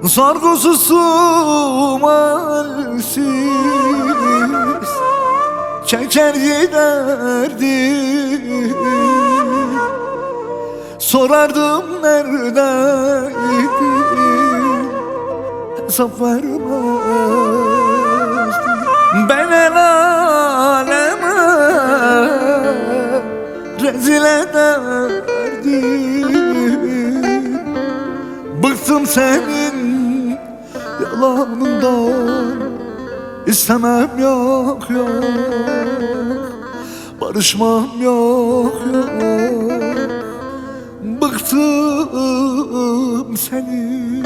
Sorgusuz sualsiz çeker giderdim. Sorardım neredeydin, hesap vermezdim. Ben el aleme rezil ederdim. Bıktım senin yalanından, istemem yok yok, barışmam yok yok. Bıktım senin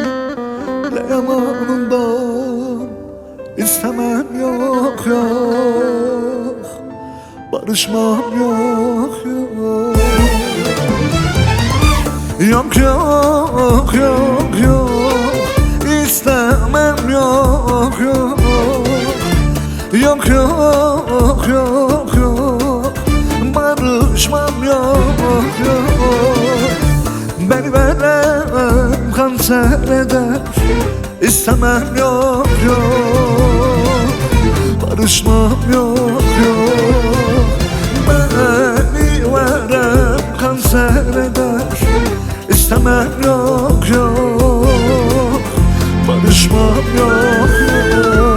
yalanından, istemem yok yok, barışmam yok yok. Yok yok yok yok, istemem yok yok. Yok yok yok yok, barışmam yok yok. Beni verem kanser eder, istemem yok yok, barışmam yok yok. Beni verem kanser eder, istemem yok yok, barışmam yok yok.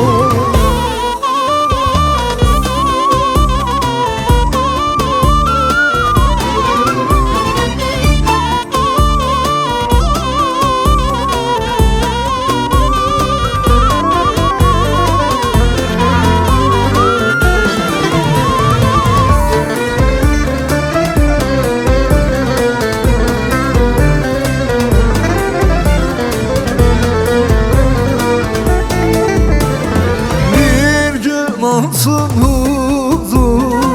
Olsun huzur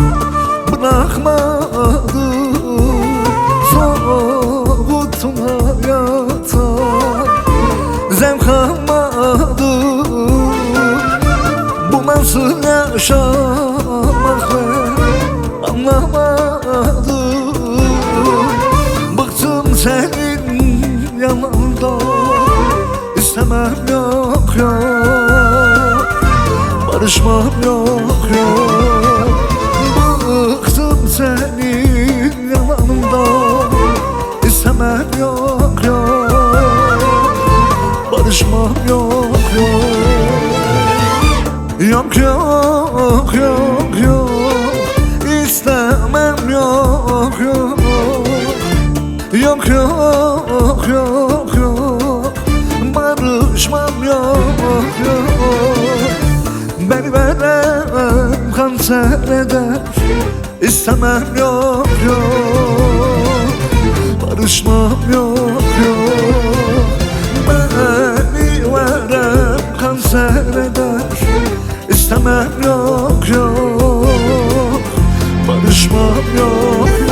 bırakmadım, soğuttun hayata, zevk almadım. Bu nasıl yaşamak ben anlamadım. Bıktım senin yanından, istemem yok yok, barışmam yok yok. Bıktım senin yalanından, istemem yok yok, barışmam yok yok. Yok yok yok yok, istemem yok yok. Yok yok yok yok, barışmam yok yok. Beni verem kanser eder, istemem yok yok, barışmam yok yok. Beni verem kanser eder, istemem yok yok, barışmam yok yok.